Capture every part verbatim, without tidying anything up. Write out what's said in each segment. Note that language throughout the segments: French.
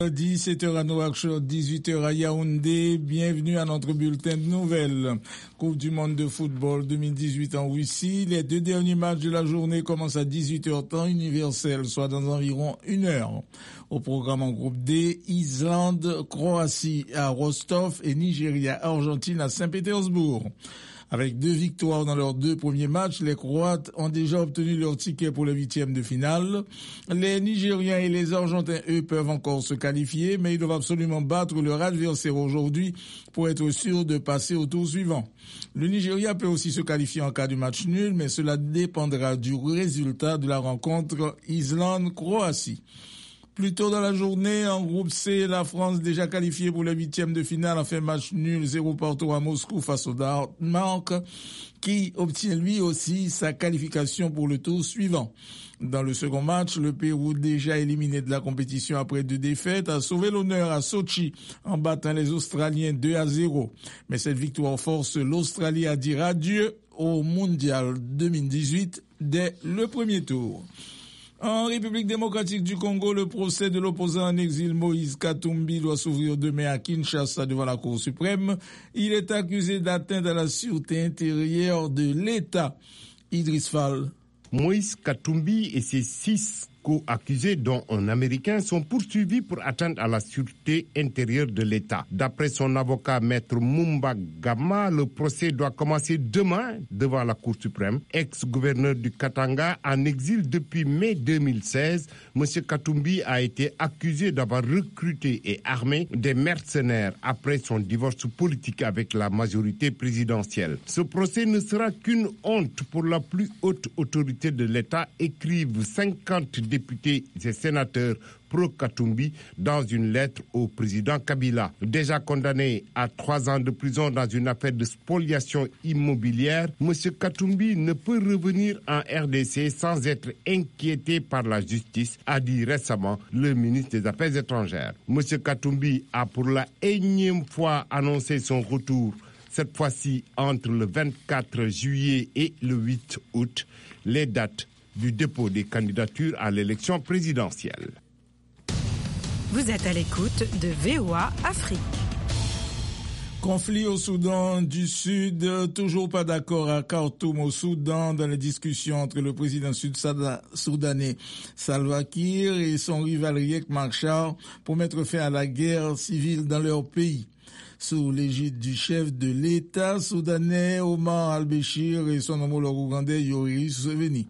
dix-sept heures à Nouakchott, dix-huit heures à Yaoundé. Bienvenue à notre bulletin de nouvelles. Coupe du monde de football deux mille dix-huit en Russie. Les deux derniers matchs de la journée commencent à dix-huit heures temps universel, soit dans environ une heure. Au programme en groupe D, Islande, Croatie à Rostov et Nigeria, Argentine à Saint-Pétersbourg. Avec deux victoires dans leurs deux premiers matchs, les Croates ont déjà obtenu leur ticket pour le huitième de finale. Les Nigériens et les Argentins, eux, peuvent encore se qualifier, mais ils doivent absolument battre leur adversaire aujourd'hui pour être sûrs de passer au tour suivant. Le Nigeria peut aussi se qualifier en cas de match nul, mais cela dépendra du résultat de la rencontre Islande-Croatie. Plus tôt dans la journée, en groupe C, la France déjà qualifiée pour le huitième de finale a fait match nul zéro partout à Moscou face au Danemark, qui obtient lui aussi sa qualification pour le tour suivant. Dans le second match, le Pérou, déjà éliminé de la compétition après deux défaites, a sauvé l'honneur à Sochi en battant les Australiens deux à zéro. Mais cette victoire force l'Australie à dire adieu au Mondial deux mille dix-huit dès le premier tour. En République démocratique du Congo, le procès de l'opposant en exil Moïse Katumbi doit s'ouvrir demain à Kinshasa devant la Cour suprême. Il est accusé d'atteinte à la sûreté intérieure de l'État. Idriss Fall. Moïse Katumbi et ses six co-accusés, dont un Américain, sont poursuivis pour atteinte à la sûreté intérieure de l'État. D'après son avocat, Maître Mumba Gama, le procès doit commencer demain devant la Cour suprême. Ex-gouverneur du Katanga, en exil depuis mai deux mille seize, M. Katumbi a été accusé d'avoir recruté et armé des mercenaires après son divorce politique avec la majorité présidentielle. Ce procès ne sera qu'une honte pour la plus haute autorité de l'État, écrivent cinquante députés et sénateurs pro-Katumbi dans une lettre au président Kabila. Déjà condamné à trois ans de prison dans une affaire de spoliation immobilière, M. Katumbi ne peut revenir en R D C sans être inquiété par la justice, a dit récemment le ministre des Affaires étrangères. M. Katumbi a pour la énième fois annoncé son retour, cette fois-ci entre le vingt-quatre juillet et le huit août, les dates du dépôt des candidatures à l'élection présidentielle. Vous êtes à l'écoute de V O A Afrique. Conflit au Soudan du Sud, toujours pas d'accord à Khartoum au Soudan dans les discussions entre le président sud-soudanais Salva Kiir et son rival Riek Machar pour mettre fin à la guerre civile dans leur pays. Sous l'égide du chef de l'État soudanais Omar al-Béchir et son homologue ougandais Yoweri Museveni.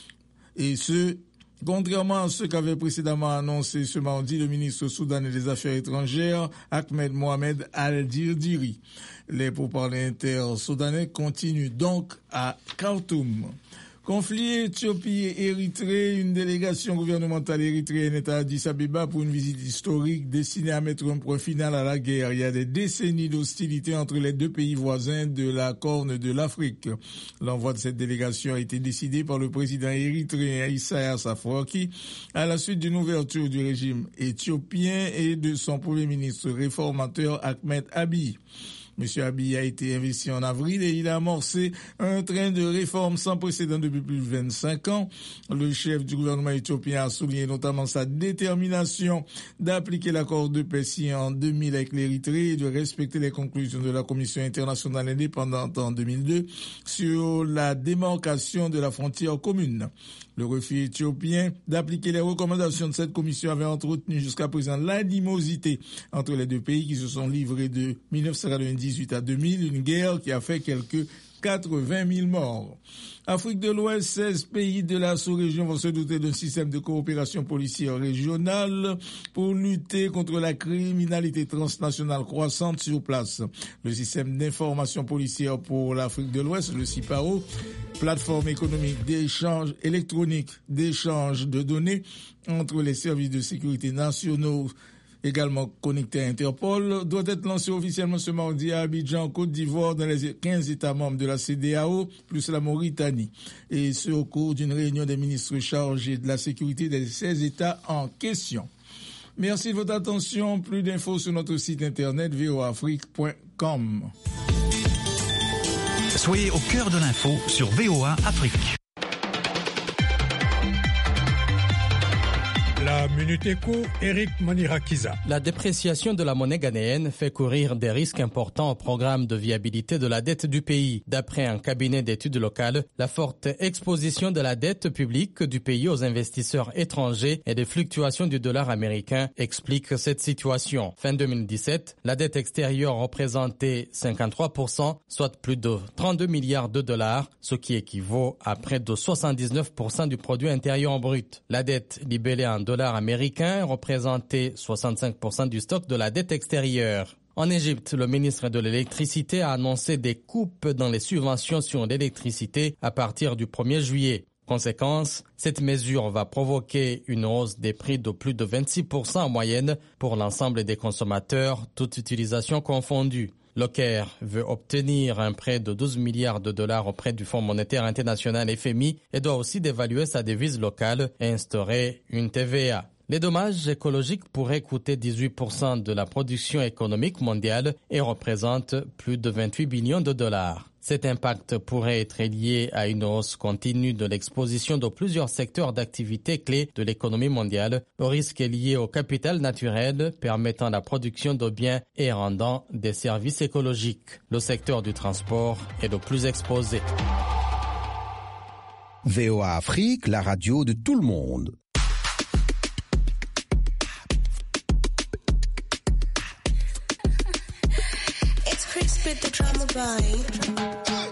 Et ce, contrairement à ce qu'avait précédemment annoncé ce mardi le ministre soudanais des Affaires étrangères, Ahmed Mohamed Al-Dirdiri. Les pourparlers inter-soudanais continuent donc à Khartoum. Conflit Éthiopie et Érythrée, une délégation gouvernementale érythréenne est à Addis Abeba pour une visite historique destinée à mettre un point final à la guerre. Il y a des décennies d'hostilité entre les deux pays voisins de la Corne de l'Afrique. L'envoi de cette délégation a été décidé par le président érythréen Isaias Afwerki à la suite d'une ouverture du régime éthiopien et de son premier ministre réformateur Ahmed Abiy. Monsieur Abiy a été investi en avril et il a amorcé un train de réforme sans précédent depuis plus de vingt-cinq ans. Le chef du gouvernement éthiopien a souligné notamment sa détermination d'appliquer l'accord de paix signé en deux mille avec l'Érythrée et de respecter les conclusions de la Commission internationale indépendante en deux mille deux sur la démarcation de la frontière commune. Le refus éthiopien d'appliquer les recommandations de cette commission avait entretenu jusqu'à présent l'animosité entre les deux pays qui se sont livrés de mille neuf cent quatre-vingt-dix-huit à deux mille, une guerre qui a fait quelques quatre-vingt mille morts. Afrique de l'Ouest, seize pays de la sous-région vont se doter d'un système de coopération policière régionale pour lutter contre la criminalité transnationale croissante sur place. Le système d'information policière pour l'Afrique de l'Ouest, le CIPAO, plateforme économique d'échange électronique, d'échange de données entre les services de sécurité nationaux également connecté à Interpol, doit être lancé officiellement ce mardi à Abidjan, Côte d'Ivoire, dans les quinze États membres de la C D A O, plus la Mauritanie. Et ce, au cours d'une réunion des ministres chargés de la sécurité des seize États en question. Merci de votre attention. Plus d'infos sur notre site internet v o afrique point com. Soyez au cœur de l'info sur V O A Afrique. La Minute Éco, Eric Manirakiza. La dépréciation de la monnaie ghanéenne fait courir des risques importants au programme de viabilité de la dette du pays. D'après un cabinet d'études locales, la forte exposition de la dette publique du pays aux investisseurs étrangers et des fluctuations du dollar américain expliquent cette situation. Fin deux mille dix-sept, la dette extérieure représentait cinquante-trois pour cent, soit plus de trente-deux milliards de dollars, ce qui équivaut à près de soixante-dix-neuf pour cent du produit intérieur brut. La dette libellée en dollars américains représentait soixante-cinq pour cent du stock de la dette extérieure. En Égypte, le ministre de l'Électricité a annoncé des coupes dans les subventions sur l'électricité à partir du premier juillet. Conséquence, cette mesure va provoquer une hausse des prix de plus de vingt-six pour cent en moyenne pour l'ensemble des consommateurs, toute utilisation confondue. Le Caire veut obtenir un prêt de douze milliards de dollars auprès du Fonds monétaire international F M I et doit aussi dévaluer sa devise locale et instaurer une T V A. Les dommages écologiques pourraient coûter dix-huit pour cent de la production économique mondiale et représentent plus de vingt-huit billions de dollars. Cet impact pourrait être lié à une hausse continue de l'exposition de plusieurs secteurs d'activité clés de l'économie mondiale, au risque lié au capital naturel permettant la production de biens et rendant des services écologiques. Le secteur du transport est le plus exposé. V O A Afrique, la radio de tout le monde. Spit the drama by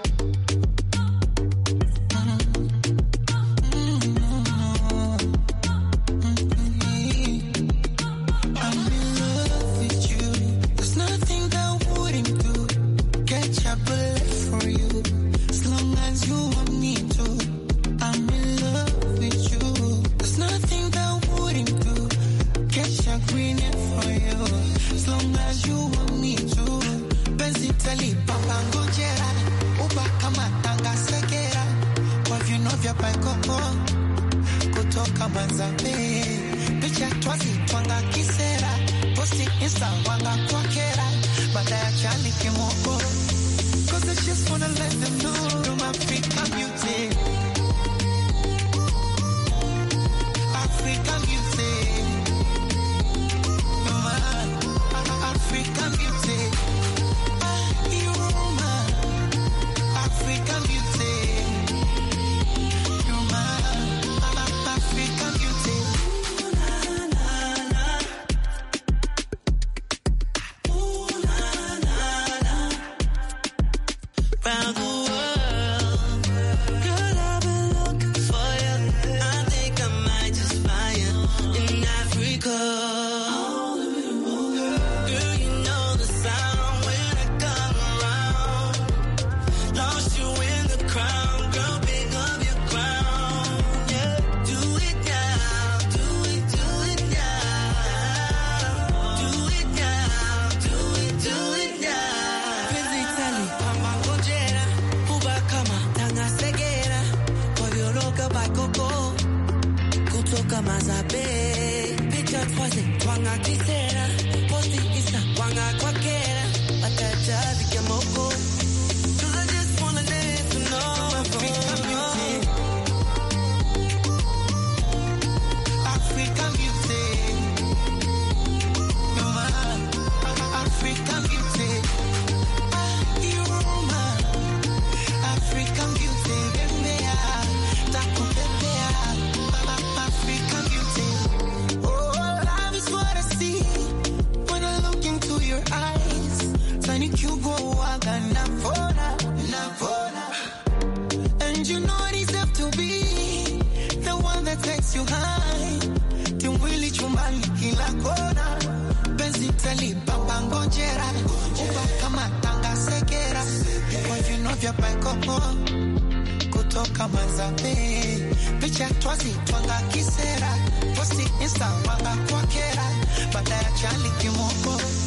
kutoka Mazabe, picha twazi twanga kisera, posti insta wanga kwa kera, baada ya chali kimoko.